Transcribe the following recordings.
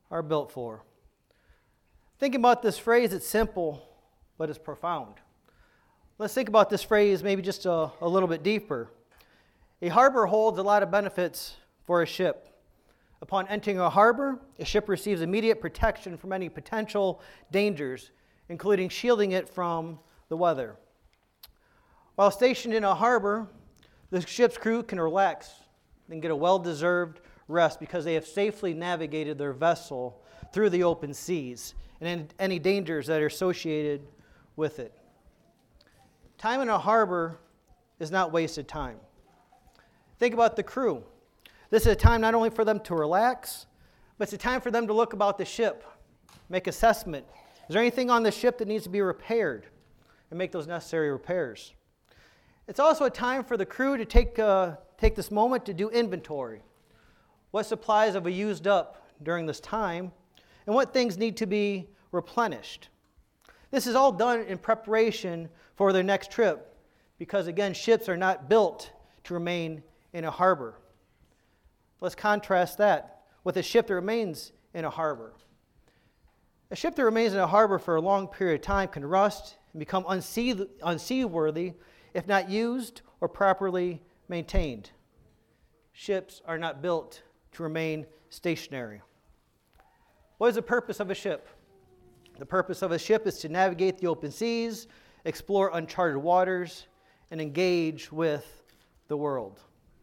are built for. Thinking about this phrase, it's simple, but it's profound. Let's think about this phrase maybe just a little bit deeper. A harbor holds a lot of benefits for a ship. Upon entering a harbor, a ship receives immediate protection from any potential dangers, including shielding it from the weather. While stationed in a harbor, the ship's crew can relax and get a well-deserved rest because they have safely navigated their vessel through the open seas and any dangers that are associated with it. Time in a harbor is not wasted time. Think about the crew. This is a time not only for them to relax, but it's a time for them to look about the ship, make assessment. Is there anything on the ship that needs to be repaired? And make those necessary repairs. It's also a time for the crew to take this moment to do inventory. What supplies have we used up during this time, and what things need to be replenished? This is all done in preparation for their next trip, because again, ships are not built to remain in a harbor. Let's contrast that with a ship that remains in a harbor. A ship that remains in a harbor for a long period of time can rust and become unseaworthy if not used or properly maintained. Ships are not built to remain stationary. What is the purpose of a ship? The purpose of a ship is to navigate the open seas, explore uncharted waters, and engage with the world.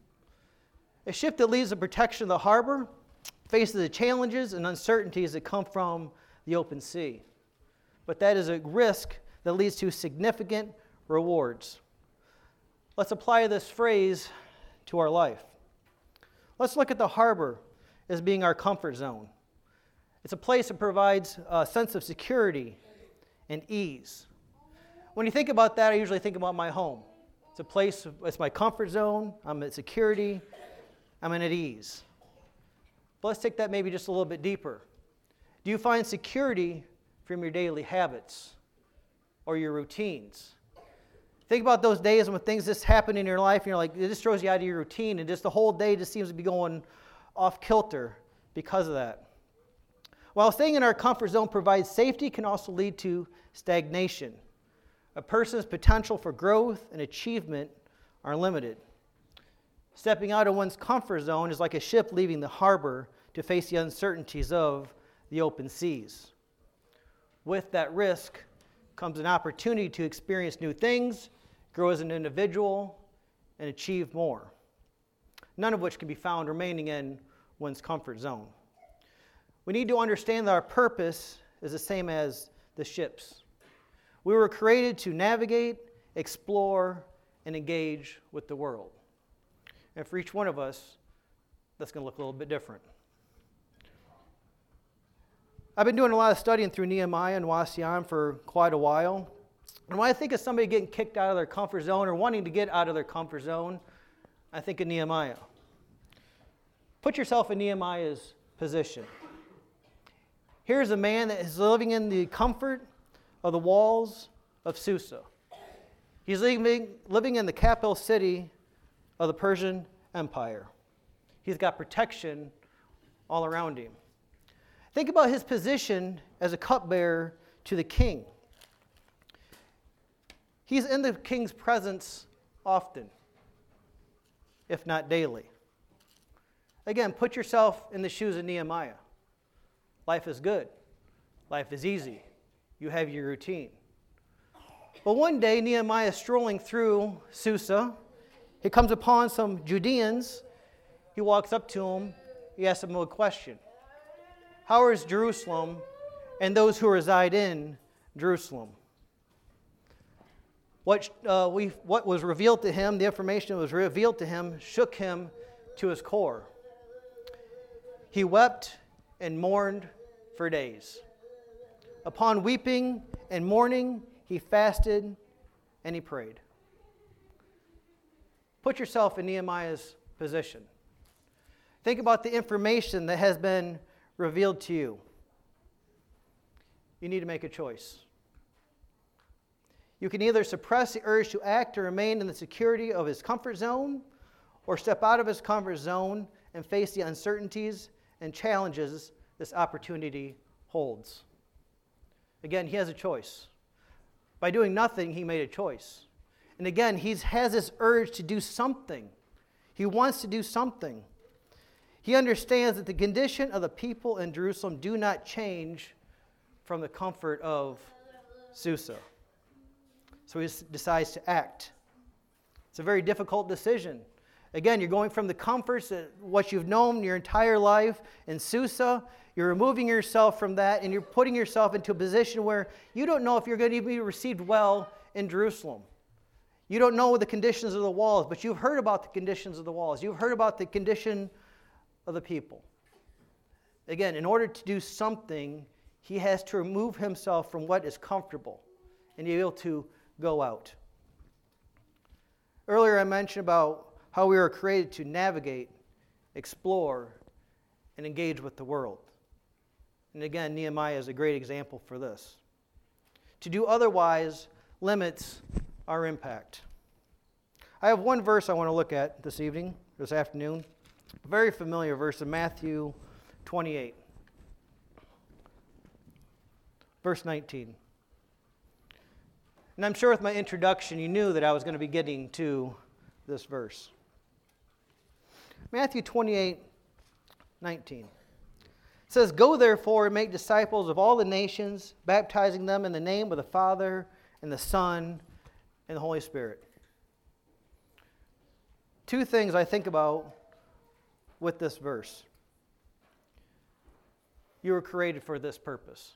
A ship that leaves the protection of the harbor faces the challenges and uncertainties that come from the open sea. But that is a risk that leads to significant rewards. Let's apply this phrase to our life. Let's look at the harbor as being our comfort zone. It's a place that provides a sense of security and ease. When you think about that, I usually think about my home. It's a place, it's my comfort zone, I'm at security, I'm at ease. But let's take that maybe just a little bit deeper. Do you find security from your daily habits or your routines? Think about those days when things just happen in your life and you're like, it just throws you out of your routine and just the whole day just seems to be going off kilter because of that. While staying in our comfort zone provides safety, can also lead to stagnation. A person's potential for growth and achievement are limited. Stepping out of one's comfort zone is like a ship leaving the harbor to face the uncertainties of the open seas. With that risk comes an opportunity to experience new things, grow as an individual, and achieve more, none of which can be found remaining in one's comfort zone. We need to understand that our purpose is the same as the ship's. We were created to navigate, explore, and engage with the world. And for each one of us, that's going to look a little bit different. I've been doing a lot of studying through Nehemiah and Wasian for quite a while. And when I think of somebody getting kicked out of their comfort zone or wanting to get out of their comfort zone, I think of Nehemiah. Put yourself in Nehemiah's position. Here's a man that is living in the comfort of the walls of Susa. He's living in the capital city of the Persian Empire. He's got protection all around him. Think about his position as a cupbearer to the king. He's in the king's presence often, if not daily. Again, put yourself in the shoes of Nehemiah. Life is good. Life is easy. You have your routine. But one day, Nehemiah is strolling through Susa. He comes upon some Judeans. He walks up to them. He asks them a question. How is Jerusalem and those who reside in Jerusalem? What was revealed to him, the information that was revealed to him, shook him to his core. He wept and mourned for days. Upon weeping and mourning, he fasted and he prayed. Put yourself in Nehemiah's position. Think about the information that has been revealed to you. You need to make a choice. You can either suppress the urge to act or remain in the security of his comfort zone, or step out of his comfort zone and face the uncertainties and challenges this opportunity holds. Again, he has a choice. By doing nothing, he made a choice. And again, he has this urge to do something. He wants to do something. He understands that the condition of the people in Jerusalem do not change from the comfort of Susa. So he decides to act. It's a very difficult decision. Again, you're going from the comforts of what you've known your entire life in Susa. You're removing yourself from that, and you're putting yourself into a position where you don't know if you're going to be received well in Jerusalem. You don't know the conditions of the walls, but you've heard about the conditions of the walls. You've heard about the condition of the people. Again, in order to do something, he has to remove himself from what is comfortable and be able to go out. Earlier I mentioned about how we were created to navigate, explore, and engage with the world. And again, Nehemiah is a great example for this. To do otherwise limits our impact. I have one verse I want to look at this afternoon. A very familiar verse in Matthew 28. Verse 19. And I'm sure with my introduction you knew that I was going to be getting to this verse. Matthew 28:19. It says, "Go therefore and make disciples of all the nations, baptizing them in the name of the Father and the Son and the Holy Spirit." Two things I think about with this verse. You were created for this purpose.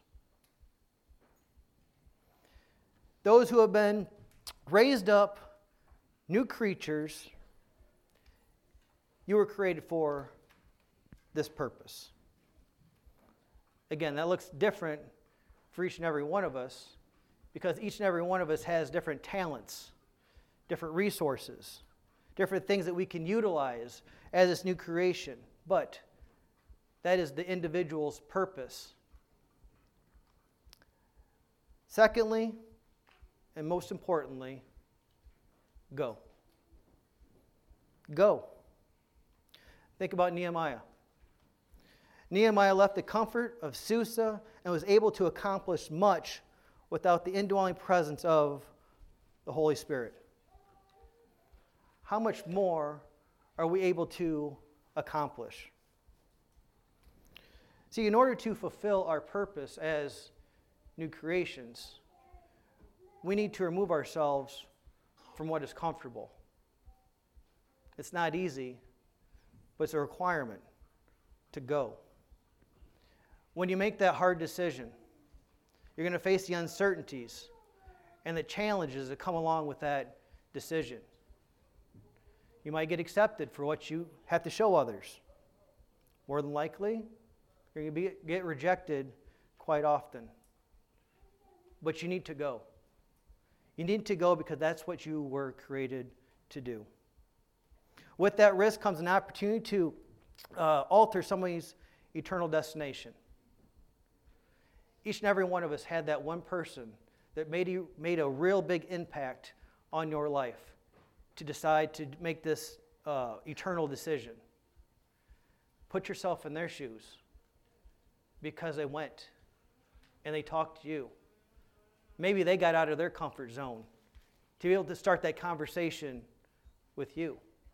Those who have been raised up, new creatures, you were created for this purpose. Again, that looks different for each and every one of us because each and every one of us has different talents, different resources, different things that we can utilize as this new creation. But that is the individual's purpose. Secondly, and most importantly, go. Go. Think about Nehemiah. Nehemiah left the comfort of Susa and was able to accomplish much without the indwelling presence of the Holy Spirit. How much more are we able to accomplish? See, in order to fulfill our purpose as new creations, we need to remove ourselves from what is comfortable. It's not easy, but it's a requirement to go. When you make that hard decision, you're going to face the uncertainties and the challenges that come along with that decision. You might get accepted for what you have to show others. More than likely, you're going to get rejected quite often. But you need to go. You need to go because that's what you were created to do. With that risk comes an opportunity to alter somebody's eternal destination. Each and every one of us had that one person that made a real big impact on your life to decide to make this eternal decision. Put yourself in their shoes because they went and they talked to you. Maybe they got out of their comfort zone to be able to start that conversation with you.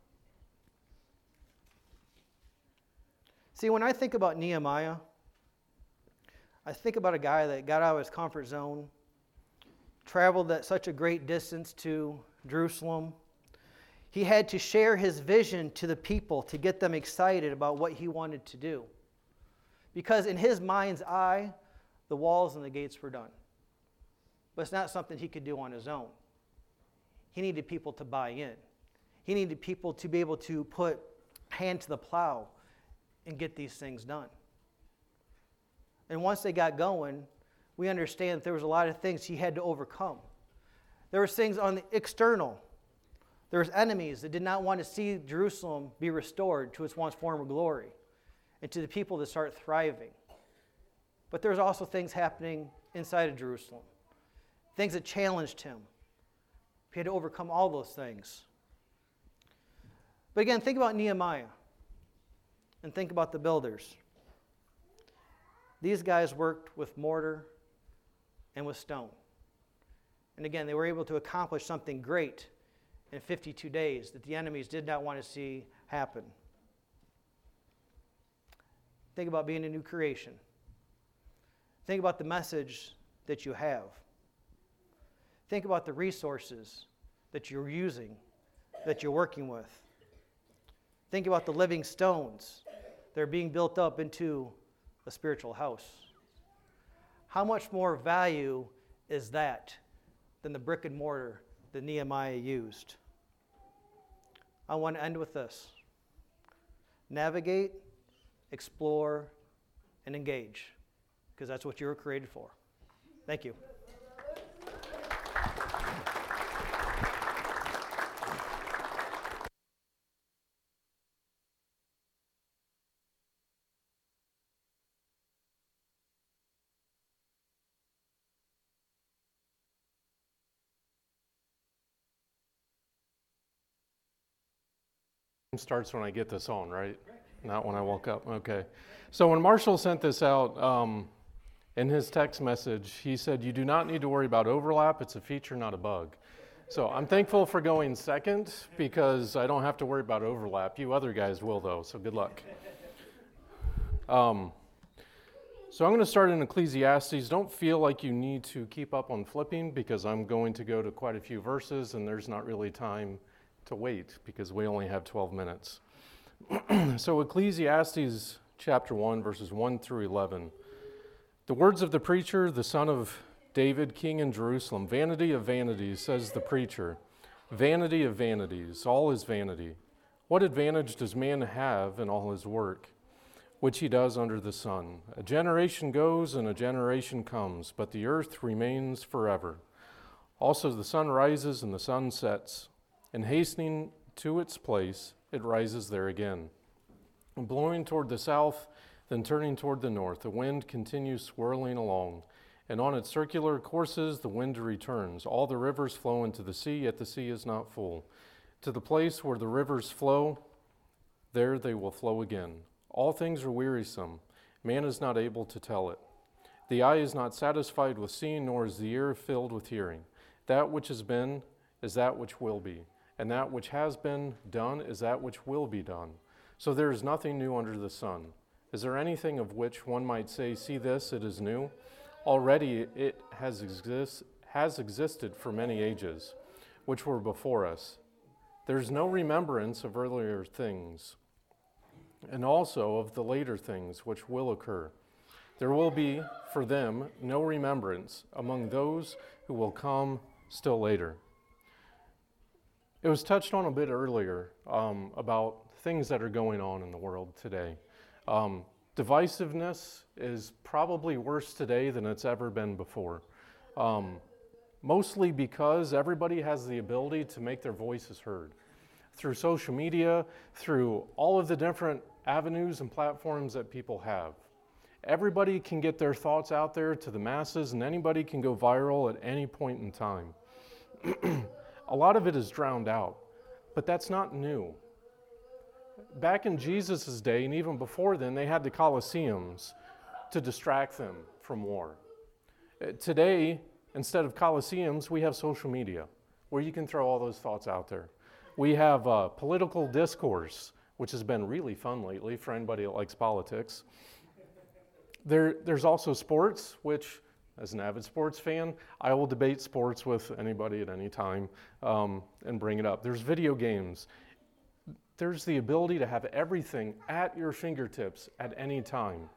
See, when I think about Nehemiah, I think about a guy that got out of his comfort zone, traveled at such a great distance to Jerusalem. He had to share his vision to the people to get them excited about what he wanted to do. Because in his mind's eye, the walls and the gates were done. But it's not something he could do on his own. He needed people to buy in. He needed people to be able to put hand to the plow and get these things done. And once they got going, we understand that there was a lot of things he had to overcome. There were things on the external. There was enemies that did not want to see Jerusalem be restored to its once former glory and to the people to start thriving. But there was also things happening inside of Jerusalem, things that challenged him. He had to overcome all those things. But again, think about Nehemiah and think about the builders. These guys worked with mortar and with stone. And again, they were able to accomplish something great in 52 days that the enemies did not want to see happen. Think about being a new creation. Think about the message that you have. Think about the resources that you're using, that you're working with. Think about the living stones that are being built up into a spiritual house. How much more value is that than the brick and mortar that Nehemiah used? I want to end with this. Navigate, explore, and engage, because that's what you were created for. Thank you. Starts when I get this on, right? Not when I woke up. Okay. So when Marshall sent this out in his text message, he said, "You do not need to worry about overlap. It's a feature, not a bug." So I'm thankful for going second because I don't have to worry about overlap. You other guys will, though, so good luck. So I'm going to start in Ecclesiastes. Don't feel like you need to keep up on flipping because I'm going to go to quite a few verses and there's not really time to wait because we only have 12 minutes. So Ecclesiastes chapter 1, verses 1 through 11. The words of the preacher, the son of David, king in Jerusalem. Vanity of vanities, says the preacher. Vanity of vanities, all is vanity. What advantage does man have in all his work, which he does under the sun? A generation goes and a generation comes, but the earth remains forever. Also the sun rises and the sun sets, and hastening to its place, it rises there again. And blowing toward the south, then turning toward the north, the wind continues swirling along, and on its circular courses the wind returns. All the rivers flow into the sea, yet the sea is not full. To the place where the rivers flow, there they will flow again. All things are wearisome. Man is not able to tell it. The eye is not satisfied with seeing, nor is the ear filled with hearing. That which has been is that which will be, and that which has been done is that which will be done. So there is nothing new under the sun. Is there anything of which one might say, "See this, it is new"? Already it has existed for many ages, which were before us. There is no remembrance of earlier things, and also of the later things which will occur. There will be, for them, no remembrance among those who will come still later. It was touched on a bit earlier about things that are going on in the world today. Divisiveness is probably worse today than it's ever been before. Mostly because everybody has the ability to make their voices heard. Through social media, through all of the different avenues and platforms that people have. Everybody can get their thoughts out there to the masses, and anybody can go viral at any point in time. A lot of it is drowned out, but that's not new. Back in Jesus' day, and even before then, they had the Colosseums to distract them from war. Today, instead of Colosseums, we have social media, where you can throw all those thoughts out there. We have political discourse, which has been really fun lately for anybody that likes politics. There's also sports, which, as an avid sports fan, I will debate sports with anybody at any time and bring it up. There's video games. There's the ability to have everything at your fingertips at any time.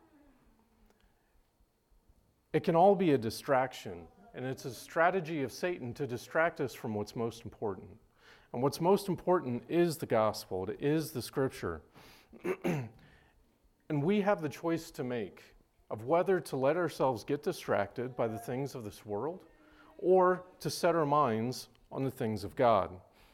It can all be a distraction, and it's a strategy of Satan to distract us from what's most important. And what's most important is the gospel. It is the scripture. And we have the choice to make of whether to let ourselves get distracted by the things of this world or to set our minds on the things of God.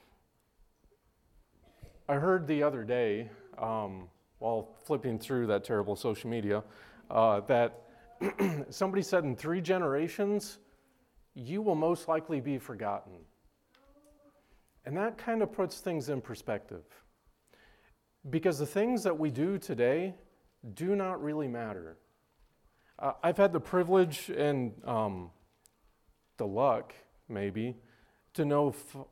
I heard the other day, while flipping through that terrible social media, that somebody said in 3 generations, you will most likely be forgotten. And that kind of puts things in perspective. Because the things that we do today do not really matter. I've had the privilege and the luck, maybe, to know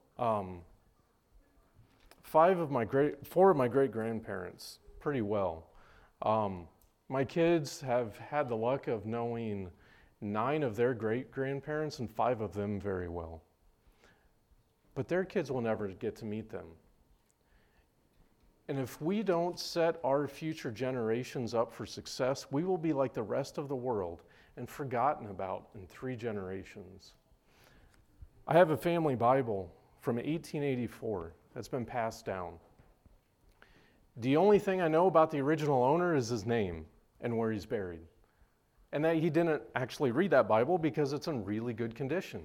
four of my great-grandparents pretty well. My kids have had the luck of knowing 9 of their great-grandparents and 5 of them very well. But their kids will never get to meet them. And if we don't set our future generations up for success, we will be like the rest of the world and forgotten about in 3 generations. I have a family Bible from 1884 that's been passed down. The only thing I know about the original owner is his name and where he's buried. And that he didn't actually read that Bible because it's in really good condition.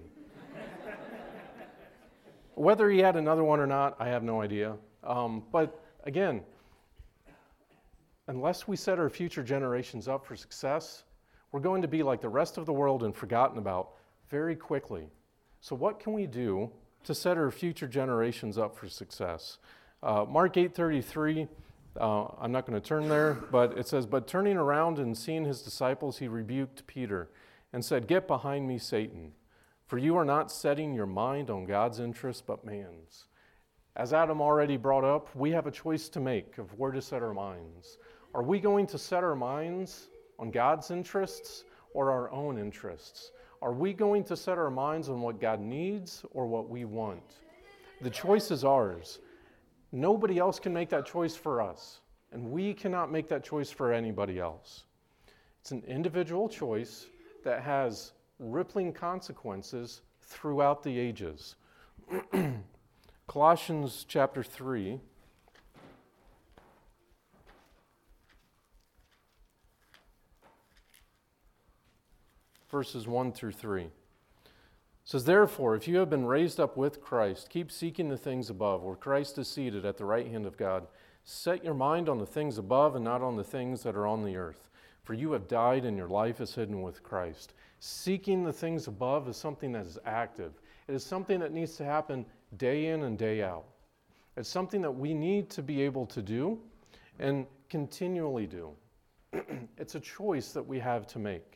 Whether he had another one or not, I have no idea. But again, unless we set our future generations up for success, we're going to be like the rest of the world and forgotten about very quickly. So what can we do to set our future generations up for success? Mark 8:33, I'm not going to turn there, but it says, "But turning around and seeing his disciples, he rebuked Peter and said, 'Get behind me, Satan, for you are not setting your mind on God's interest, but man's.'" As Adam already brought up, we have a choice to make of where to set our minds. Are we going to set our minds on God's interests or our own interests? Are we going to set our minds on what God needs or what we want? The choice is ours. Nobody else can make that choice for us, and we cannot make that choice for anybody else. It's an individual choice that has rippling consequences throughout the ages. Colossians chapter 3. Verses 1 through 3. Says, "Therefore, if you have been raised up with Christ, keep seeking the things above, where Christ is seated at the right hand of God. Set your mind on the things above and not on the things that are on the earth. For you have died and your life is hidden with Christ." Seeking the things above is something that is active. It is something that needs to happen day in and day out. It's something that we need to be able to do and continually do. It's a choice that we have to make.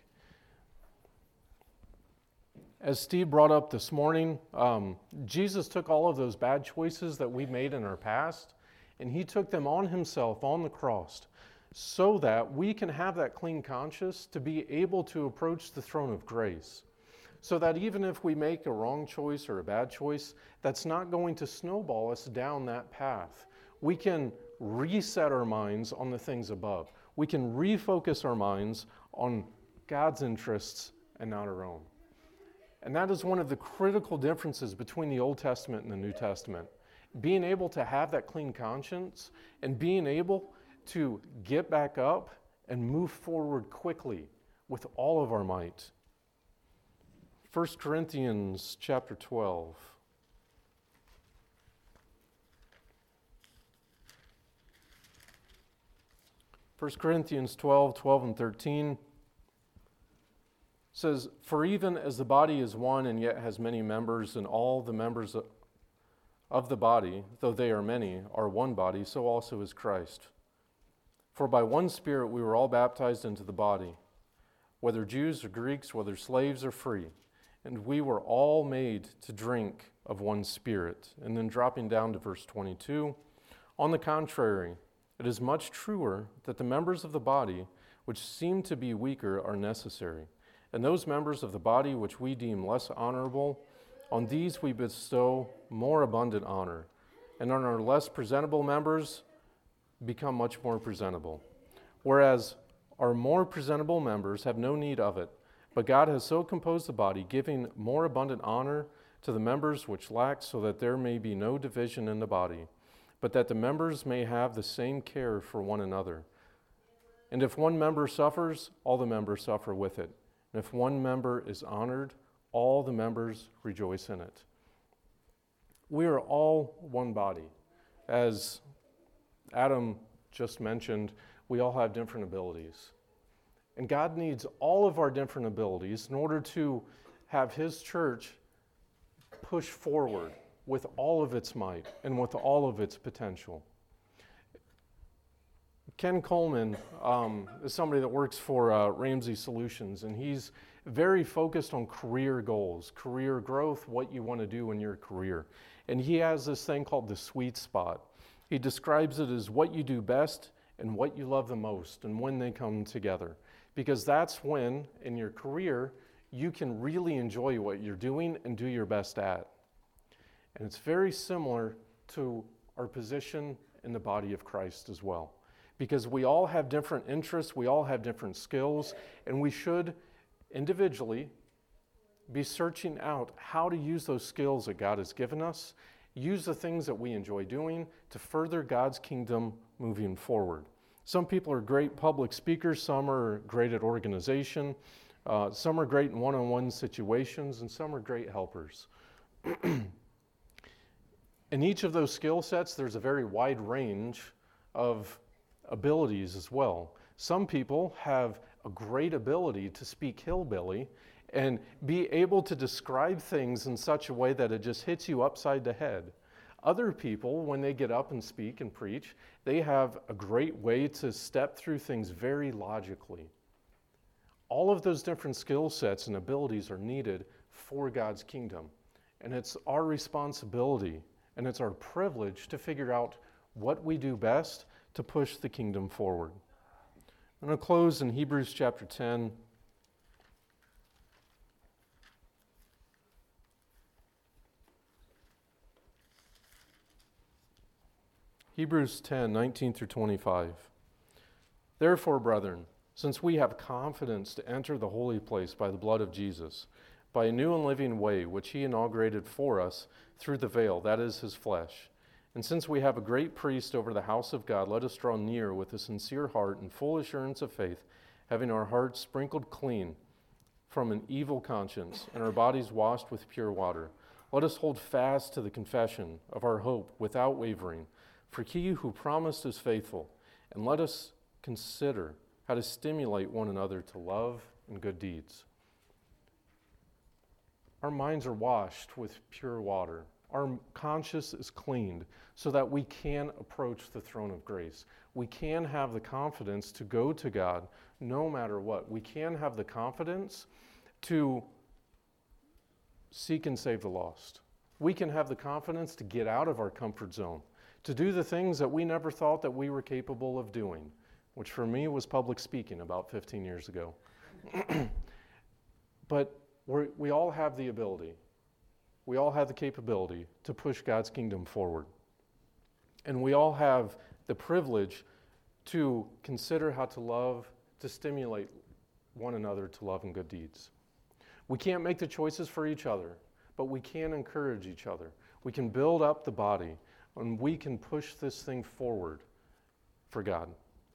As Steve brought up this morning, Jesus took all of those bad choices that we made in our past, and he took them on himself on the cross so that we can have that clean conscience to be able to approach the throne of grace. So that even if we make a wrong choice or a bad choice, that's not going to snowball us down that path. We can reset our minds on the things above. We can refocus our minds on God's interests and not our own. And that is one of the critical differences between the Old Testament and the New Testament. Being able to have that clean conscience and being able to get back up and move forward quickly with all of our might. 1 Corinthians chapter 12. First Corinthians 12 and 13 says, "For even as the body is one and yet has many members, and all the members of the body, though they are many, are one body, so also is Christ. For by one Spirit we were all baptized into the body, whether Jews or Greeks, whether slaves or free, and we were all made to drink of one Spirit." And then dropping down to verse 22, "On the contrary, it is much truer that the members of the body which seem to be weaker are necessary. And those members of the body which we deem less honorable, on these we bestow more abundant honor. And on our less presentable members become much more presentable. Whereas our more presentable members have no need of it, but God has so composed the body, giving more abundant honor to the members which lack, so that there may be no division in the body, but that the members may have the same care for one another. And if one member suffers, all the members suffer with it. And if one member is honored, all the members rejoice in it." We are all one body. As Adam just mentioned, we all have different abilities. And God needs all of our different abilities in order to have His church push forward with all of its might and with all of its potential. Ken Coleman is somebody that works for Ramsey Solutions, and he's very focused on career goals, career growth, what you want to do in your career. And he has this thing called the sweet spot. He describes it as what you do best and what you love the most and when they come together. Because that's when, in your career, you can really enjoy what you're doing and do your best at. And it's very similar to our position in the body of Christ as well. Because we all have different interests, we all have different skills, and we should individually be searching out how to use those skills that God has given us, use the things that we enjoy doing to further God's kingdom moving forward. Some people are great public speakers, some are great at organization, some are great in one-on-one situations, and some are great helpers. In each of those skill sets, there's a very wide range of abilities as well. Some people have a great ability to speak hillbilly and be able to describe things in such a way that it just hits you upside the head. Other people, when they get up and speak and preach, they have a great way to step through things very logically. All of those different skill sets and abilities are needed for God's kingdom. And it's our responsibility and it's our privilege to figure out what we do best to push the kingdom forward. I'm going to close in Hebrews chapter 10. Hebrews 10, 19 through 25. Therefore, brethren, since we have confidence to enter the holy place by the blood of Jesus, by a new and living way which he inaugurated for us through the veil, that is his flesh, and since we have a great priest over the house of God, let us draw near with a sincere heart and full assurance of faith, having our hearts sprinkled clean from an evil conscience and our bodies washed with pure water. Let us hold fast to the confession of our hope without wavering, for he who promised is faithful, and let us consider how to stimulate one another to love and good deeds. Our minds are washed with pure water. Our conscience is cleaned so that we can approach the throne of grace. We can have the confidence to go to God no matter what. We can have the confidence to seek and save the lost. We can have the confidence to get out of our comfort zone, to do the things that we never thought that we were capable of doing, which for me was public speaking about 15 years ago. But we all have the ability. We all have the capability to push God's kingdom forward. And we all have the privilege to consider how to love, to stimulate one another to love and good deeds. We can't make the choices for each other, but we can encourage each other. We can build up the body, and we can push this thing forward for God.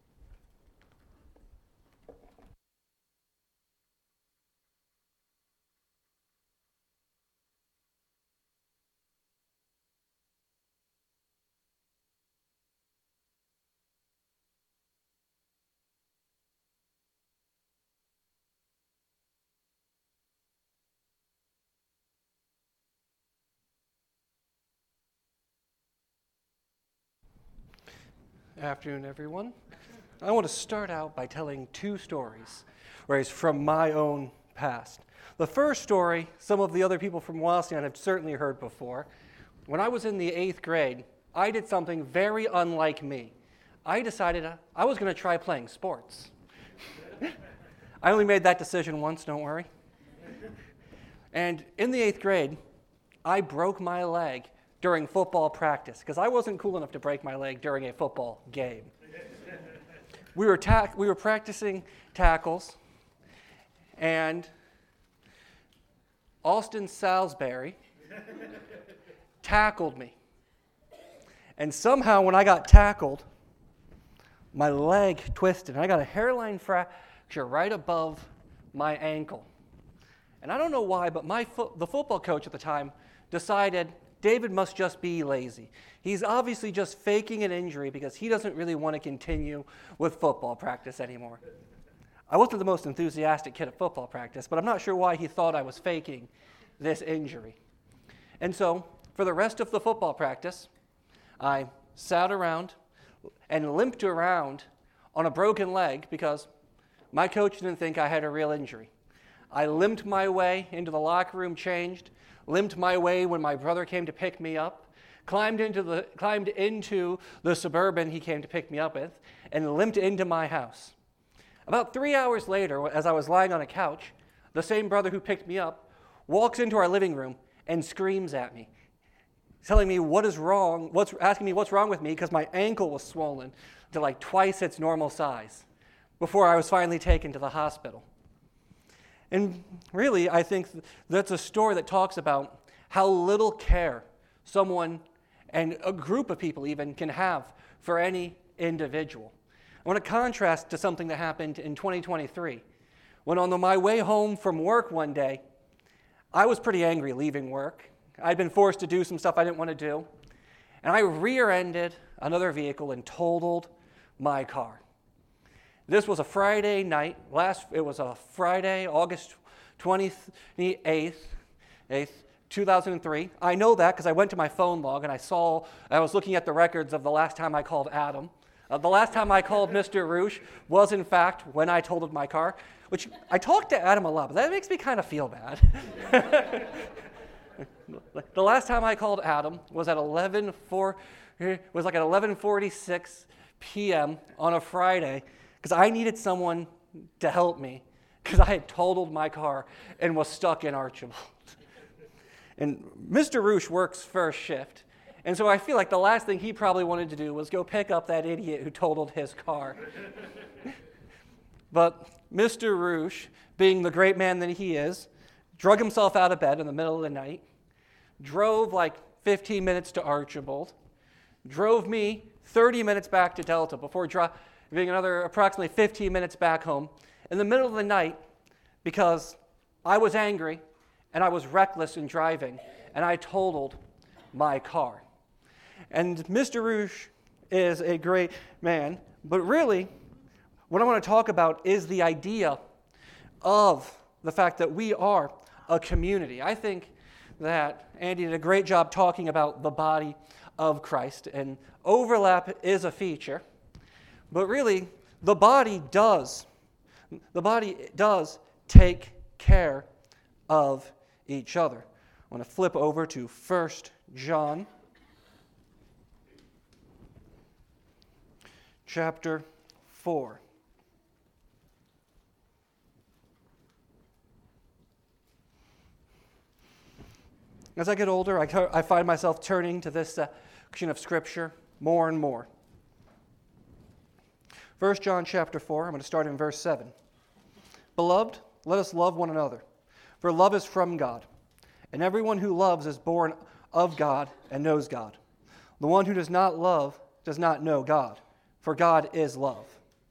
Afternoon, everyone. I want to start out by telling two stories raised from my own past. The first story, some of the other people from Wallstein have certainly heard before. When I was in the 8th grade, I did something very unlike me. I decided I was going to try playing sports. I only made that decision once, don't worry. And in the 8th grade, I broke my leg during football practice, because I wasn't cool enough to break my leg during a football game. We were practicing tackles, and Austin Salisbury tackled me. And somehow when I got tackled, my leg twisted, and I got a hairline fracture right above my ankle. And I don't know why, but the football coach at the time decided David must just be lazy. He's obviously just faking an injury because he doesn't really want to continue with football practice anymore. I wasn't the most enthusiastic kid at football practice, but I'm not sure why he thought I was faking this injury. And so, for the rest of the football practice, I sat around and limped around on a broken leg because my coach didn't think I had a real injury. I limped my way into the locker room, changed, limped my way when my brother came to pick me up, climbed into the Suburban he came to pick me up with, and limped into my house. About 3 hours later, as I was lying on a couch, the same brother who picked me up walks into our living room and screams at me, telling me what is wrong, asking me what's wrong with me because my ankle was swollen to like twice its normal size before I was finally taken to the hospital. And really, I think that's a story that talks about how little care someone and a group of people even can have for any individual. I want to contrast to something that happened in 2023. When on my way home from work one day, I was pretty angry leaving work. I'd been forced to do some stuff I didn't want to do. And I rear-ended another vehicle and totaled my car. This was a Friday night. It was a Friday, August 28th, 2003. I know that because I went to my phone log and I was looking at the records of the last time I called Adam. The last time I called Mr. Roosh was, in fact, when I totaled my car, which I talked to Adam a lot, but that makes me kind of feel bad. The last time I called Adam was at 11:46 p.m. on a Friday because I needed someone to help me because I had totaled my car and was stuck in Archibald. And Mr. Roosh works first shift, and so I feel like the last thing he probably wanted to do was go pick up that idiot who totaled his car. But Mr. Roosh, being the great man that he is, drug himself out of bed in the middle of the night, drove like 15 minutes to Archibald, drove me 30 minutes back to Delta before driving another approximately 15 minutes back home in the middle of the night because I was angry and I was reckless in driving and I totaled my car. And Mr. Roosh is a great man, but really what I want to talk about is the idea of the fact that we are a community. I think that Andy did a great job talking about the body of Christ, and overlap is a feature, but really the body does take care of each other. I want to flip over to 1 John chapter 4. As I get older, I find myself turning to this section of Scripture more and more. 1 John chapter 4, I'm going to start in verse 7. Beloved, let us love one another, for love is from God, and everyone who loves is born of God and knows God. The one who does not love does not know God, for God is love.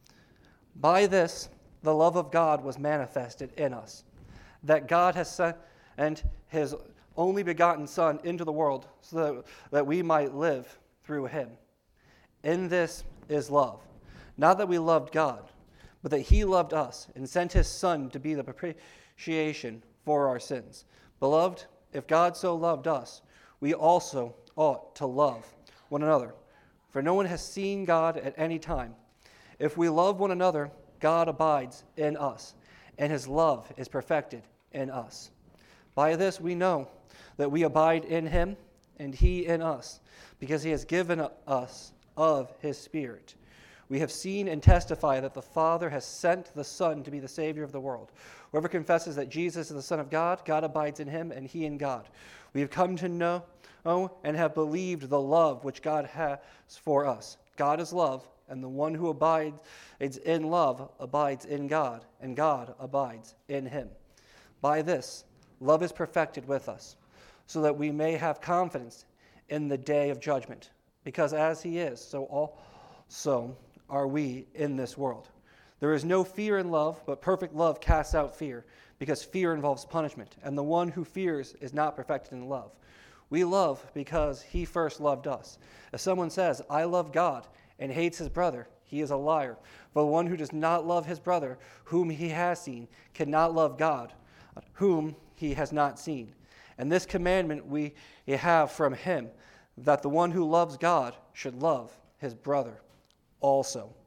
By this, the love of God was manifested in us, that God has sent His only begotten Son into the world so that we might live through him. In this is love. Not that we loved God, but that he loved us and sent his Son to be the propitiation for our sins. Beloved, if God so loved us, we also ought to love one another. For no one has seen God at any time. If we love one another, God abides in us, and his love is perfected in us. By this we know that we abide in him and he in us, because he has given us of his Spirit. We have seen and testify that the Father has sent the Son to be the Savior of the world. Whoever confesses that Jesus is the Son of God, God abides in him and he in God. We have come to know and have believed the love which God has for us. God is love, and the one who abides in love abides in God, and God abides in him. By this, love is perfected with us, so that we may have confidence in the day of judgment. Because as he is, so also are we in this world. There is no fear in love, but perfect love casts out fear, because fear involves punishment, and the one who fears is not perfected in love. We love because he first loved us. If someone says, I love God, and hates his brother, he is a liar. For the one who does not love his brother, whom he has seen, cannot love God, whom he has not seen. And this commandment we have from him, that the one who loves God should love his brother also.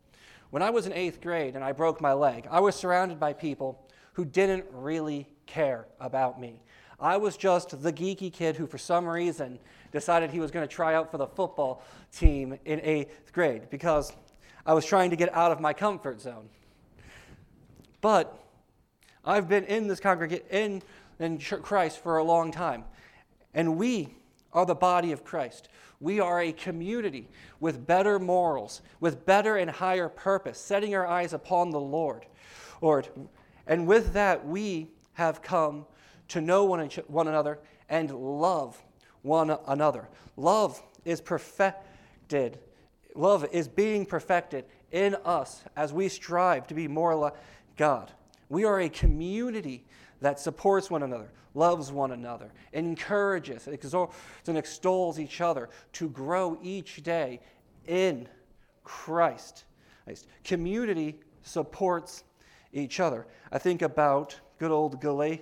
When I was in 8th grade and I broke my leg, I was surrounded by people who didn't really care about me. I was just the geeky kid who, for some reason, decided he was going to try out for the football team in 8th grade because I was trying to get out of my comfort zone. But I've been in this congregation in Christ for a long time, and we are the body of Christ. We are a community with better morals, with better and higher purpose, setting our eyes upon the Lord. And with that, we have come to know one another and love one another. Love is perfected. Love is being perfected in us as we strive to be more like God. We are a community that supports one another, loves one another, encourages, exhorts, and extols each other to grow each day in Christ. Community supports each other. I think about good old Galatians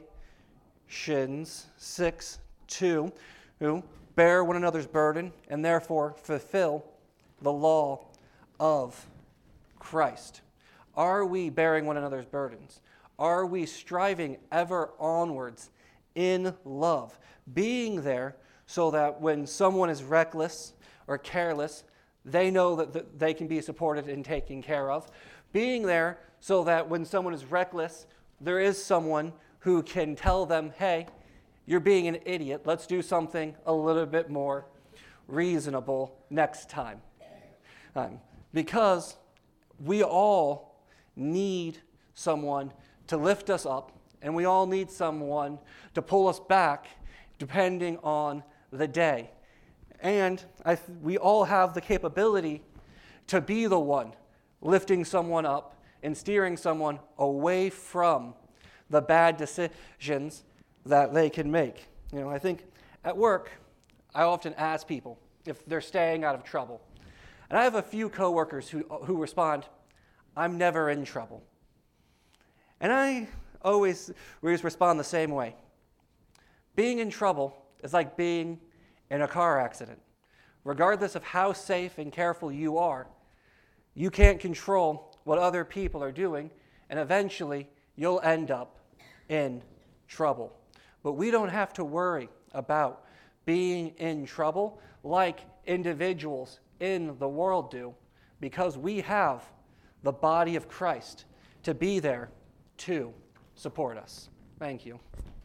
6:2, who bear one another's burden and therefore fulfill the law of Christ. Are we bearing one another's burdens? Are we striving ever onwards in love, being there so that when someone is reckless or careless, they know that they can be supported and taken care of, being there so that when someone is reckless, there is someone who can tell them, hey, you're being an idiot, let's do something a little bit more reasonable next time. Because we all need someone to lift us up, and we all need someone to pull us back depending on the day. And we all have the capability to be the one lifting someone up and steering someone away from the bad decisions that they can make. I think at work, I often ask people if they're staying out of trouble. And I have a few coworkers who respond, I'm never in trouble. And I always respond the same way. Being in trouble is like being in a car accident. Regardless of how safe and careful you are, you can't control what other people are doing, and eventually you'll end up in trouble. But we don't have to worry about being in trouble like individuals in the world do, because we have the body of Christ to be there to support us. Thank you.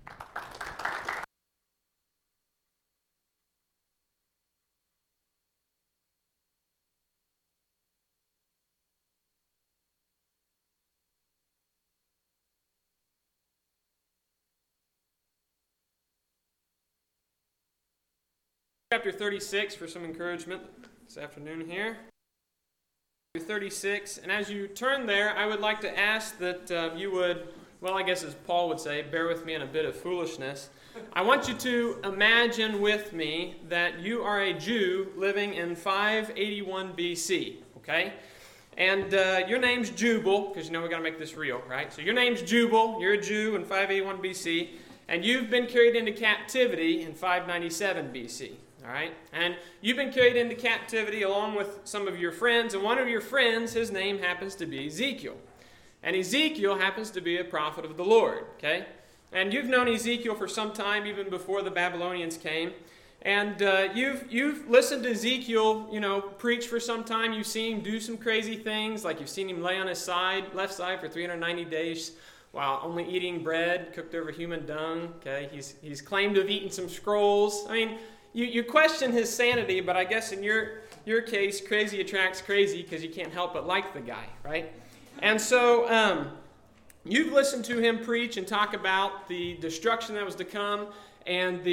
Chapter 36 for some encouragement this afternoon here. Chapter 36, and as you turn there, I would like to ask that you would, well, I guess as Paul would say, bear with me in a bit of foolishness. I want you to imagine with me that you are a Jew living in 581 BC, okay? And your name's Jubal, because we got to make this real, right? So your name's Jubal, you're a Jew in 581 BC, and you've been carried into captivity in 597 BC. All right, and you've been carried into captivity along with some of your friends, and one of your friends, his name happens to be Ezekiel. And Ezekiel happens to be a prophet of the Lord, okay? And you've known Ezekiel for some time, even before the Babylonians came. And you've listened to Ezekiel, preach for some time. You've seen him do some crazy things, like you've seen him lay on his left side for 390 days while only eating bread cooked over human dung, okay? He's claimed to have eaten some scrolls. I mean, you question his sanity, but I guess in your case, crazy attracts crazy because you can't help but like the guy, right? And so you've listened to him preach and talk about the destruction that was to come, and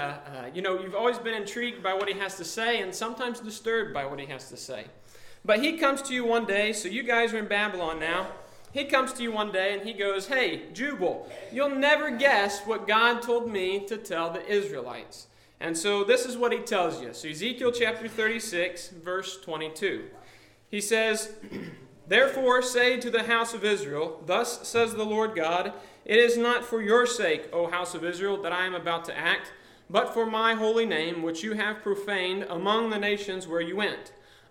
you've always been intrigued by what he has to say and sometimes disturbed by what he has to say. But he comes to you one day, so you guys are in Babylon now. He comes to you one day and he goes, hey, Jubal, you'll never guess what God told me to tell the Israelites. And so this is what he tells you. So Ezekiel chapter 36, verse 22. He says, therefore say to the house of Israel, thus says the Lord God, it is not for your sake, O house of Israel, that I am about to act, but for my holy name, which you have profaned among the nations where you went.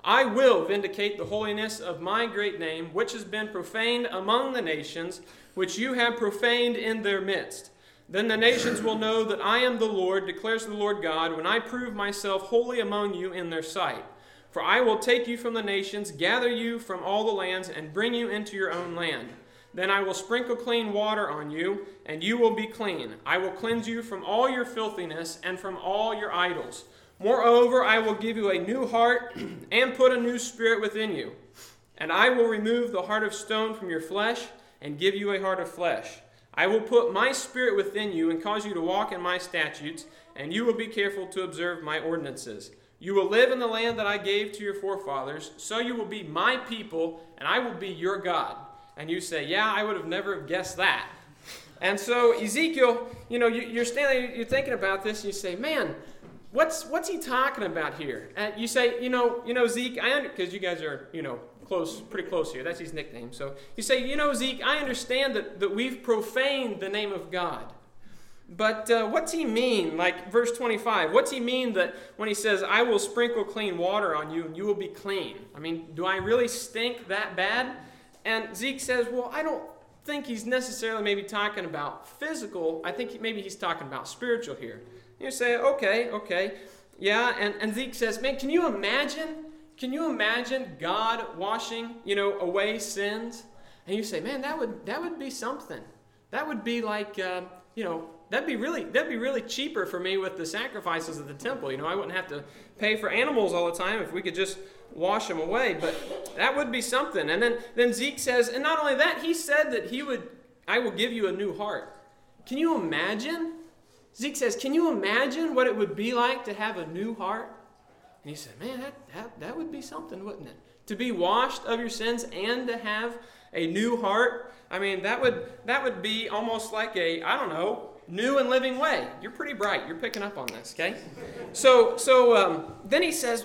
I will vindicate the holiness of my great name, which has been profaned among the nations, which you have profaned in their midst. Then the nations will know that I am the Lord, declares the Lord God, when I prove myself holy among you in their sight. For I will take you from the nations, gather you from all the lands, and bring you into your own land. Then I will sprinkle clean water on you, and you will be clean. I will cleanse you from all your filthiness and from all your idols. Moreover, I will give you a new heart and put a new spirit within you. And I will remove the heart of stone from your flesh and give you a heart of flesh. I will put my spirit within you and cause you to walk in my statutes, and you will be careful to observe my ordinances. You will live in the land that I gave to your forefathers, so you will be my people, and I will be your God. And you say, yeah, I would have never guessed that. And so Ezekiel, you're standing there, you're thinking about this, and you say, man, what's he talking about here? And you say, Zeke, because you guys are, pretty close here. That's his nickname. So you say, Zeke, I understand that we've profaned the name of God. But what's he mean? Like verse 25, what's he mean that when he says, I will sprinkle clean water on you and you will be clean? I mean, do I really stink that bad? And Zeke says, well, I don't think he's necessarily maybe talking about physical. I think maybe he's talking about spiritual here. You say, okay. Yeah, and Zeke says, man, can you imagine God washing, away sins? And you say, man, that would be something. That would be like, that'd be really cheaper for me with the sacrifices of the temple. I wouldn't have to pay for animals all the time if we could just wash them away. But that would be something. And then Zeke says, and not only that, he said that I will give you a new heart. Can you imagine? Zeke says, can you imagine what it would be like to have a new heart? And he said, man, that would be something, wouldn't it? To be washed of your sins and to have a new heart. I mean, that would be almost like new and living way. You're pretty bright. You're picking up on this, okay? So then he says,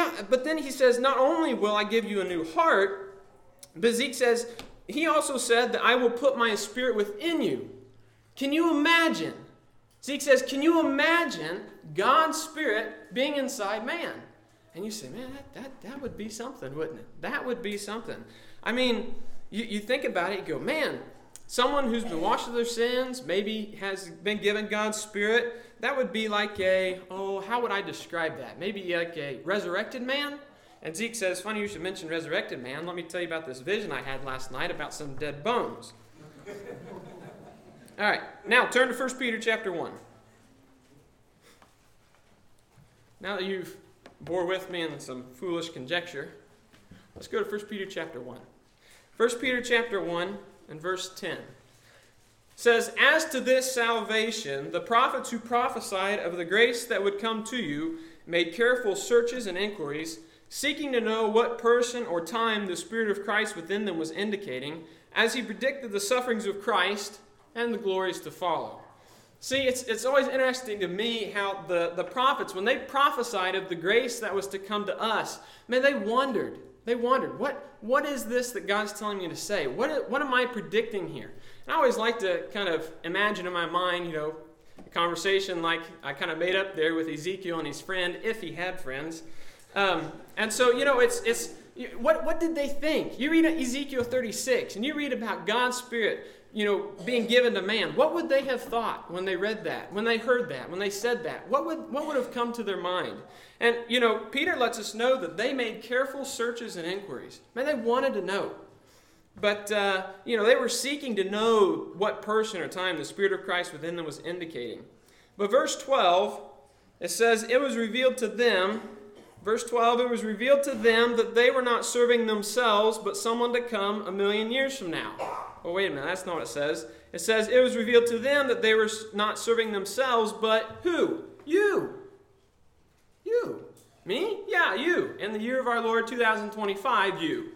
not only will I give you a new heart, but Zeke says, he also said that I will put my spirit within you. Can you imagine? Zeke says, can you imagine God's spirit being inside man? And you say, man, that would be something, wouldn't it? That would be something. I mean, you think about it, you go, man, someone who's been washed of their sins, maybe has been given God's spirit, that would be like how would I describe that? Maybe like a resurrected man? And Zeke says, funny you should mention resurrected man. Let me tell you about this vision I had last night about some dead bones. All right, now turn to 1 Peter chapter 1. Now that you've bore with me in some foolish conjecture, let's go to 1 Peter chapter 1. 1 Peter chapter 1 and verse 10 says, as to this salvation, the prophets who prophesied of the grace that would come to you made careful searches and inquiries, seeking to know what person or time the Spirit of Christ within them was indicating, as he predicted the sufferings of Christ and the glories to follow. See, it's always interesting to me how the prophets, when they prophesied of the grace that was to come to us, man, they wondered, what is this that God's telling me to say? What am I predicting here? And I always like to kind of imagine in my mind, a conversation like I kind of made up there with Ezekiel and his friend, if he had friends. And so, it's what did they think? You read Ezekiel 36, and you read about God's Spirit, being given to man. What would they have thought when they read that, when they heard that, when they said that? What would have come to their mind? And, Peter lets us know that they made careful searches and inquiries. Man, they wanted to know. But, they were seeking to know what person or time the Spirit of Christ within them was indicating. But verse 12, it says, it was revealed to them, verse 12, it was revealed to them that they were not serving themselves, but someone to come 1,000,000 years from now. Oh, wait a minute, that's not what it says. It says, it was revealed to them that they were not serving themselves, but who? You. You. Me? Yeah, you. In the year of our Lord 2025, you.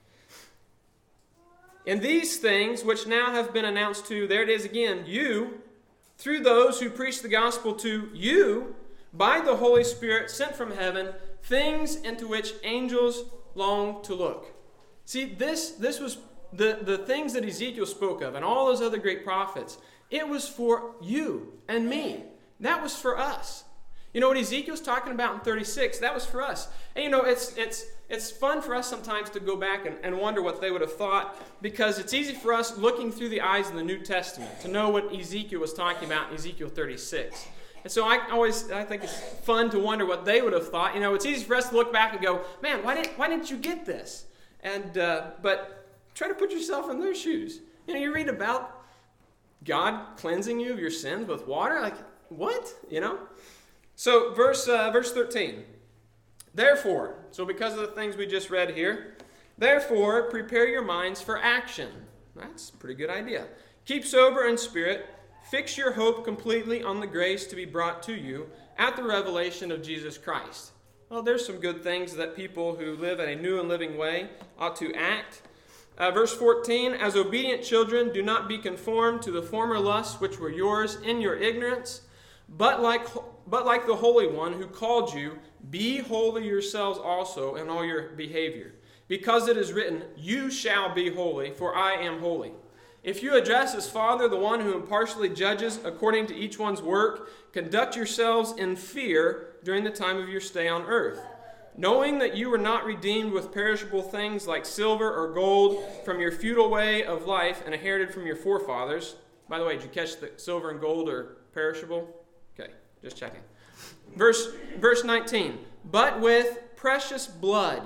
And these things which now have been announced to, there it is again, you, through those who preach the gospel to you, by the Holy Spirit sent from heaven, things into which angels long to look. See, this was the things that Ezekiel spoke of and all those other great prophets. It was for you and me. That was for us. You know what Ezekiel's talking about in 36? That was for us. And you know, it's fun for us sometimes to go back and wonder what they would have thought, because it's easy for us looking through the eyes of the New Testament to know what Ezekiel was talking about in Ezekiel 36. And so I think it's fun to wonder what they would have thought. You know, it's easy for us to look back and go, man, why didn't you get this? And but try to put yourself in their shoes. You know, you read about God cleansing you of your sins with water. Like, what? You know? So verse 13. Therefore, so because of the things we just read here, therefore prepare your minds for action. That's a pretty good idea. Keep sober in spirit. Fix your hope completely on the grace to be brought to you at the revelation of Jesus Christ. Well, there's some good things that people who live in a new and living way ought to act. Verse 14, as obedient children, do not be conformed to the former lusts which were yours in your ignorance, but like the Holy One who called you, be holy yourselves also in all your behavior. Because it is written, you shall be holy, for I am holy. If you address as Father the one who impartially judges according to each one's work, conduct yourselves in fear during the time of your stay on earth, knowing that you were not redeemed with perishable things like silver or gold from your futile way of life and inherited from your forefathers. By the way, did you catch that silver and gold are perishable? Okay, just checking. Verse 19, but with precious blood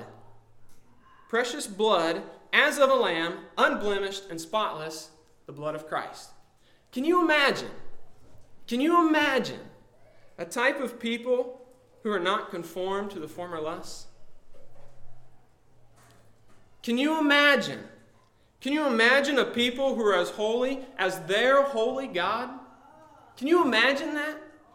as of a lamb, unblemished and spotless, the blood of Christ. Can you imagine a type of people who are not conformed to the former lusts? Can you imagine a people who are as holy as their holy God? Can you imagine that?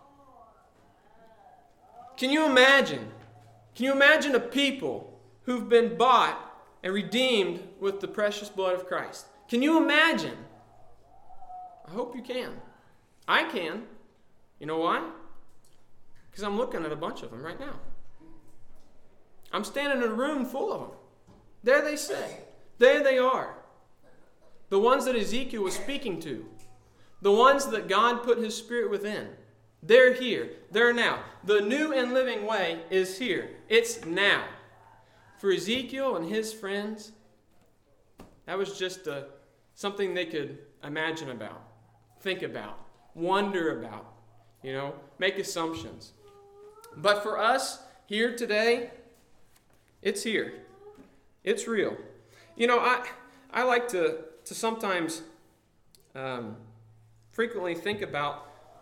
Can you imagine a people who've been bought and redeemed with the precious blood of Christ? Can you imagine? I hope you can. I can. You know why? Because I'm looking at a bunch of them right now. I'm standing in a room full of them. There they sit. There they are. The ones that Ezekiel was speaking to. The ones that God put His Spirit within. They're here. They're now. The new and living way is here. It's now. For Ezekiel and his friends, that was just something they could imagine about, think about, wonder about, make assumptions. But for us here today, it's here. It's real. I like to sometimes frequently think about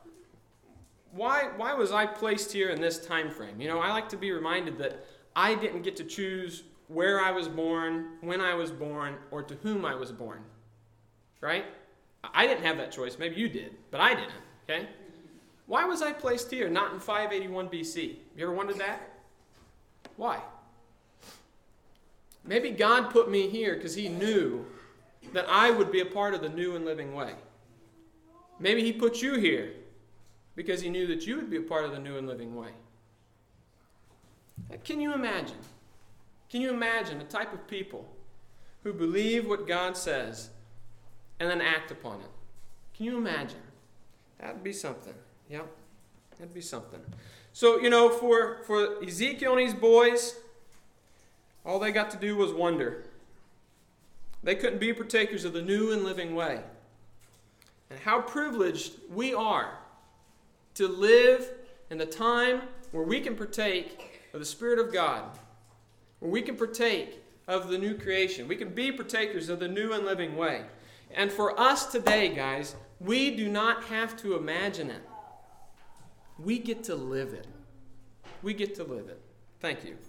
why was I placed here in this time frame? I like to be reminded that I didn't get to choose where I was born, when I was born, or to whom I was born. Right? I didn't have that choice. Maybe you did, but I didn't. Okay? Why was I placed here, not in 581 BC? You ever wondered that? Why? Maybe God put me here because He knew that I would be a part of the new and living way. Maybe He put you here because He knew that you would be a part of the new and living way. Can you imagine? Can you imagine a type of people who believe what God says and then act upon it? Can you imagine? That'd be something. Yeah, that'd be something. So, for Ezekiel and his boys, all they got to do was wonder. They couldn't be partakers of the new and living way. And how privileged we are to live in the time where we can partake of the Spirit of God, where we can partake of the new creation. We can be partakers of the new and living way. And for us today, guys, we do not have to imagine it. We get to live it. We get to live it. Thank you.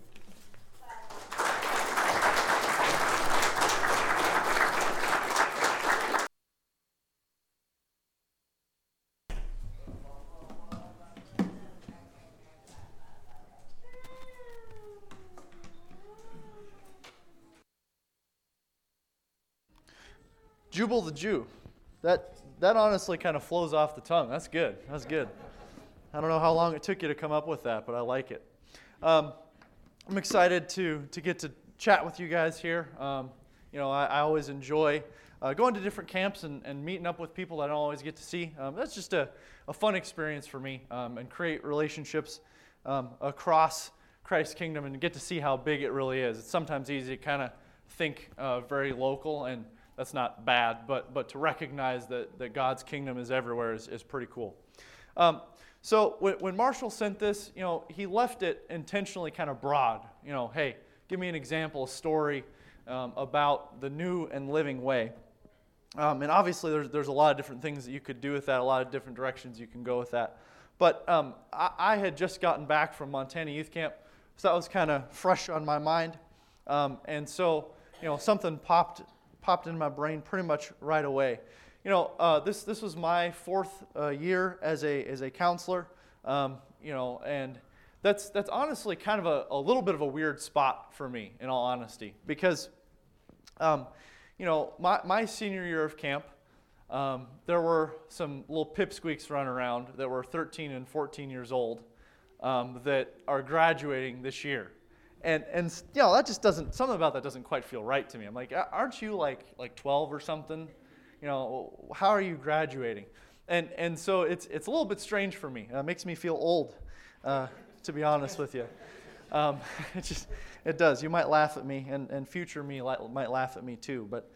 Jubal the Jew. That honestly kind of flows off the tongue. That's good. That's good. I don't know how long it took you to come up with that, but I like it. I'm excited to get to chat with you guys here. I always enjoy going to different camps and meeting up with people that I don't always get to see. That's just a fun experience for me, and create relationships across Christ's kingdom and get to see how big it really is. It's sometimes easy to kind of think very local, and that's not bad, but to recognize that God's kingdom is everywhere is pretty cool. So when Marshall sent this, he left it intentionally kind of broad. Hey, give me an example, a story about the new and living way. And obviously there's a lot of different things that you could do with that, a lot of different directions you can go with that. But I had just gotten back from Montana Youth Camp, so that was kind of fresh on my mind. And so, something popped into my brain pretty much right away. This was my fourth year as a counselor, and that's honestly kind of a little bit of a weird spot for me, in all honesty, because, my senior year of camp, there were some little pipsqueaks running around that were 13 and 14 years old that are graduating this year. And that just something about that doesn't quite feel right to me. I'm like, aren't you like 12 or something? How are you graduating? And so it's a little bit strange for me. It makes me feel old, to be honest with you. It does. You might laugh at me, and future me might laugh at me too. But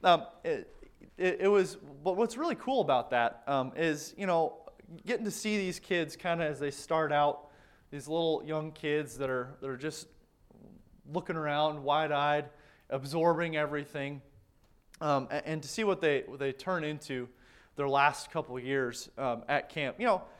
it was. But what's really cool about that is getting to see these kids kind of as they start out, these little young kids that are just looking around, wide-eyed, absorbing everything, and to see what they turn into their last couple of years at camp.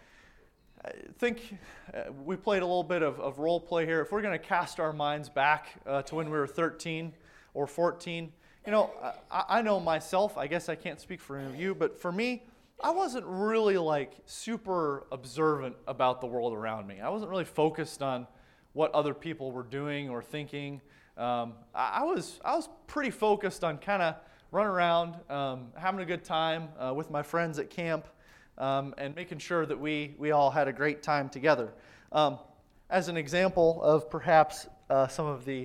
I think we played a little bit of role play here. If we're going to cast our minds back to when we were 13 or 14, I know myself, I guess I can't speak for any of you, but for me, I wasn't really super observant about the world around me. I wasn't really focused on what other people were doing or thinking. I was pretty focused on kind of running around, having a good time with my friends at camp, and making sure that we all had a great time together. As an example of perhaps some of the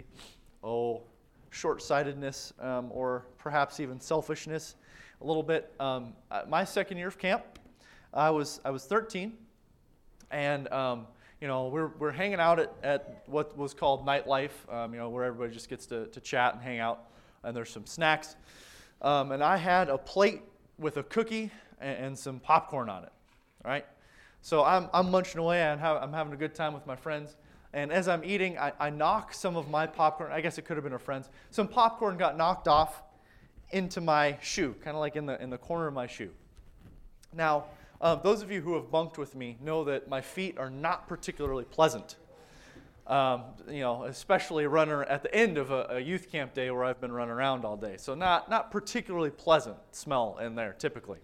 short-sightedness or perhaps even selfishness a little bit, my second year of camp, I was 13, and we're hanging out at what was called nightlife, where everybody just gets to chat and hang out, and there's some snacks. And I had a plate with a cookie and some popcorn on it, right? So I'm munching away, and I'm having a good time with my friends. And as I'm eating, I knock some of my popcorn. I guess it could have been a friend's. Some popcorn got knocked off into my shoe, kind of like in the corner of my shoe. Now, those of you who have bunked with me know that my feet are not particularly pleasant. Especially runner at the end of a youth camp day where I've been running around all day. So not particularly pleasant smell in there typically.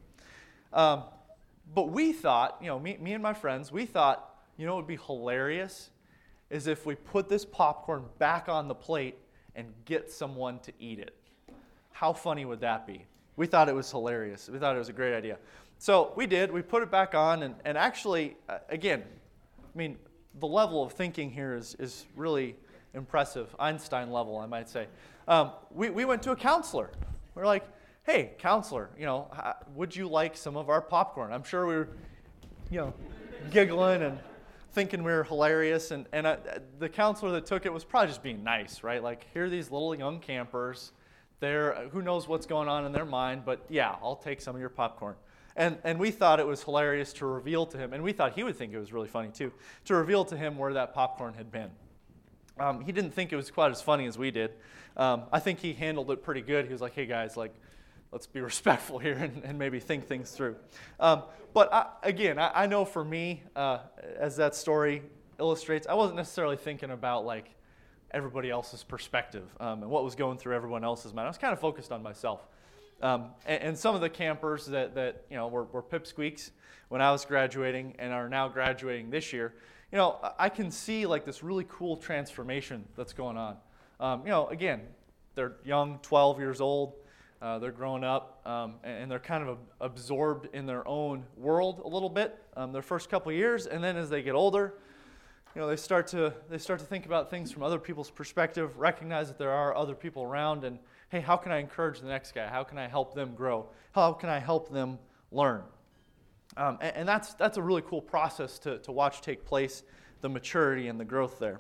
But we thought, me and my friends, we thought, it would be hilarious is if we put this popcorn back on the plate and get someone to eat it. How funny would that be? We thought it was hilarious. We thought it was a great idea. So we did. We put it back on, and actually, again, the level of thinking here is really impressive, Einstein level, I might say. We went to a counselor. We're like, hey, counselor, would you like some of our popcorn? I'm sure we were, giggling and thinking we were hilarious. And the counselor that took it was probably just being nice, right? Like, here are these little young campers. Who knows what's going on in their mind, but yeah, I'll take some of your popcorn. And we thought it was hilarious to reveal to him, and we thought he would think it was really funny too, to reveal to him where that popcorn had been. He didn't think it was quite as funny as we did. I think he handled it pretty good. He was like, hey guys, let's be respectful here and maybe think things through. But I know for me, as that story illustrates, I wasn't necessarily thinking about everybody else's perspective and what was going through everyone else's mind. I was kind of focused on myself. And some of the campers that were pipsqueaks when I was graduating and are now graduating this year, I can see this really cool transformation that's going on. Again, they're young, 12 years old, they're growing up, and they're kind of absorbed in their own world a little bit their first couple years, and then as they get older, they start to think about things from other people's perspective, recognize that there are other people around, and hey, how can I encourage the next guy? How can I help them grow? How can I help them learn? And that's a really cool process to watch take place, the maturity and the growth there.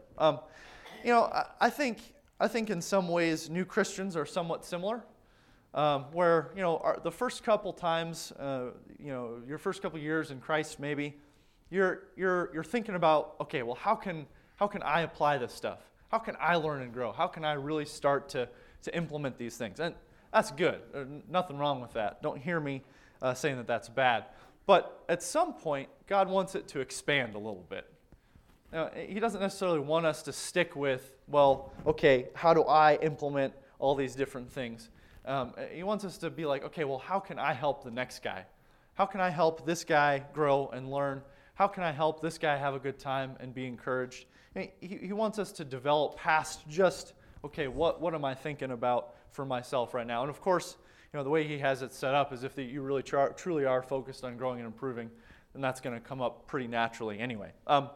I think in some ways new Christians are somewhat similar, where the first couple times, your first couple years in Christ, maybe you're thinking about, okay, well, how can I apply this stuff? How can I learn and grow? How can I really start to implement these things? And that's good. There's nothing wrong with that. Don't hear me saying that that's bad. But at some point, God wants it to expand a little bit. Now, He doesn't necessarily want us to stick with, well, okay, how do I implement all these different things? He wants us to be like, okay, well, how can I help the next guy? How can I help this guy grow and learn? How can I help this guy have a good time and be encouraged? He wants us to develop past just, okay, what am I thinking about for myself right now? And of course, the way He has it set up is if you really truly are focused on growing and improving, then that's going to come up pretty naturally anyway.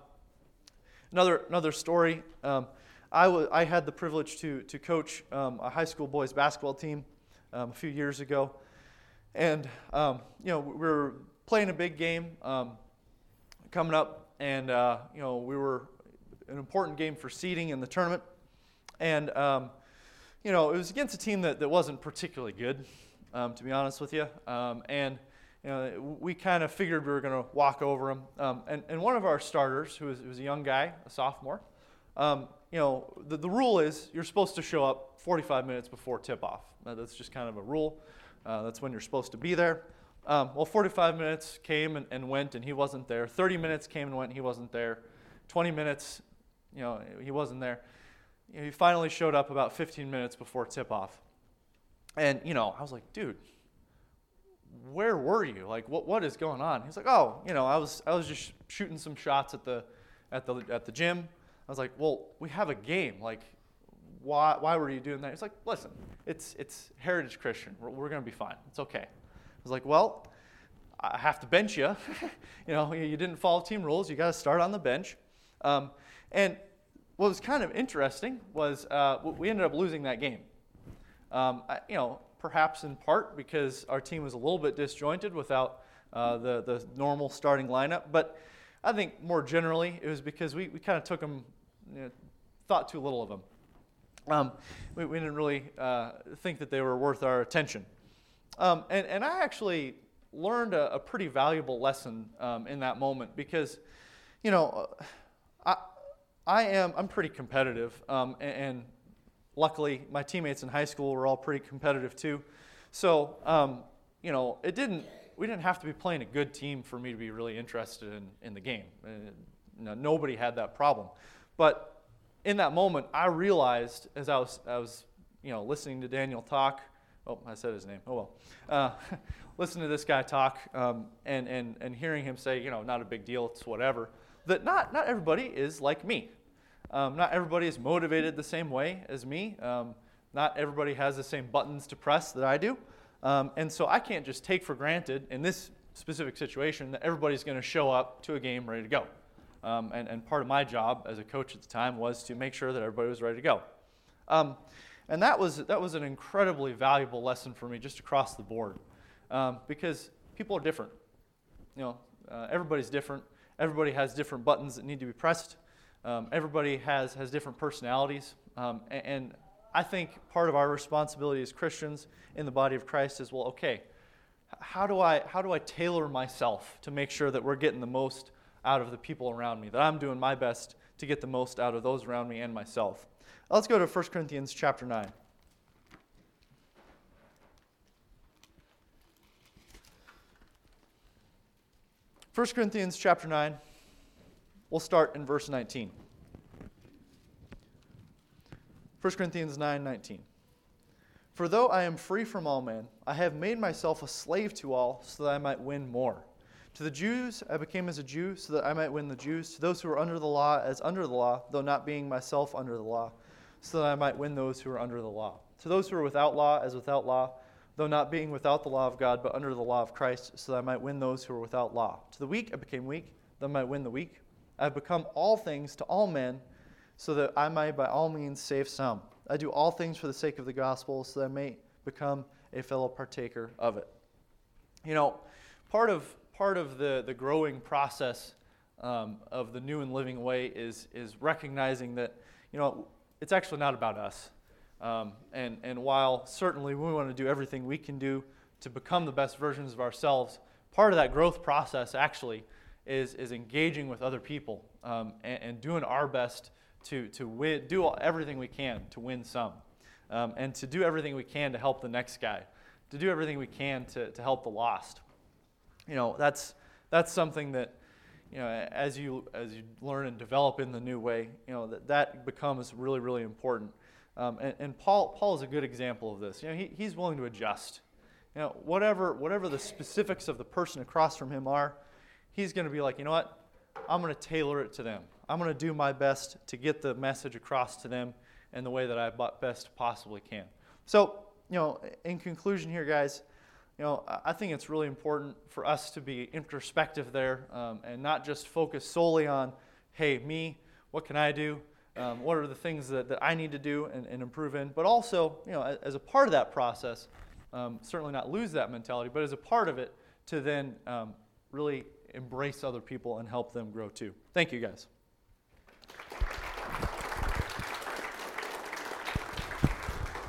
Another story, I had the privilege to coach a high school boys basketball team a few years ago. And, we were playing a big game coming up, and, we were an important game for seeding in the tournament. And, it was against a team that wasn't particularly good, to be honest with you. We kind of figured we were going to walk over them. And one of our starters, who was a young guy, a sophomore, the rule is you're supposed to show up 45 minutes before tip-off. That's just kind of a rule. That's when you're supposed to be there. 45 minutes came and went, and he wasn't there. 30 minutes came and went, and he wasn't there. 20 minutes, he wasn't there. He finally showed up about 15 minutes before tip-off. And, I was like, dude, where were you? Like, what is going on? He's like, oh, I was just shooting some shots at the gym. I was like, well, we have a game. Like, why were you doing that? He's like, listen, it's Heritage Christian. We're going to be fine. It's okay. I was like, well, I have to bench you. You didn't follow team rules. You got to start on the bench. And what was kind of interesting was we ended up losing that game. Perhaps in part because our team was a little bit disjointed without the normal starting lineup. But I think more generally it was because we kind of took them, thought too little of them. We didn't really think that they were worth our attention. And I actually learned a pretty valuable lesson in that moment because, I'm pretty competitive, and luckily my teammates in high school were all pretty competitive too. So, we didn't have to be playing a good team for me to be really interested in the game. Nobody had that problem. But in that moment, I realized as I was listening to Daniel talk. Oh, I said his name. Oh well. Listening to this guy talk and hearing him say, not a big deal, it's whatever. That not everybody is like me. Not everybody is motivated the same way as me. Not everybody has the same buttons to press that I do. And so I can't just take for granted in this specific situation that everybody's going to show up to a game ready to go. And part of my job as a coach at the time was to make sure that everybody was ready to go. And that was an incredibly valuable lesson for me just across the board, because people are different. Everybody's different. Everybody has different buttons that need to be pressed. Everybody has different personalities, and I think part of our responsibility as Christians in the body of Christ is, well, okay, how do I tailor myself to make sure that we're getting the most out of the people around me, that I'm doing my best to get the most out of those around me and myself. Let's go to 1 Corinthians chapter 9. First Corinthians chapter 9, we'll start in verse 19. 1 Corinthians 9:19. For though I am free from all men, I have made myself a slave to all, so that I might win more. To the Jews I became as a Jew, so that I might win the Jews. To those who are under the law, as under the law, though not being myself under the law, so that I might win those who are under the law. To those who are without law, as without law, though not being without the law of God, but under the law of Christ, so that I might win those who are without law. To the weak I became weak, that I might win the weak. I have become all things to all men, so that I might by all means save some. I do all things for the sake of the gospel, so that I may become a fellow partaker of it. Part of the growing process of the new and living way is recognizing that, it's actually not about us. And while certainly we want to do everything we can do to become the best versions of ourselves, part of that growth process actually is engaging with other people and doing our best to do everything we can to win some, and to do everything we can to help the next guy, to do everything we can to help the lost. That's something that, as you learn and develop in the new way, that becomes really, really important. And Paul is a good example of this. He's willing to adjust. Whatever the specifics of the person across from him are, he's going to be like, I'm going to tailor it to them. I'm going to do my best to get the message across to them in the way that I best possibly can. So, in conclusion here, guys, I think it's really important for us to be introspective there, and not just focus solely on, hey, me, what can I do? What are the things that I need to do and improve in? But also, as a part of that process, certainly not lose that mentality, but as a part of it, to then really embrace other people and help them grow too. Thank you, guys.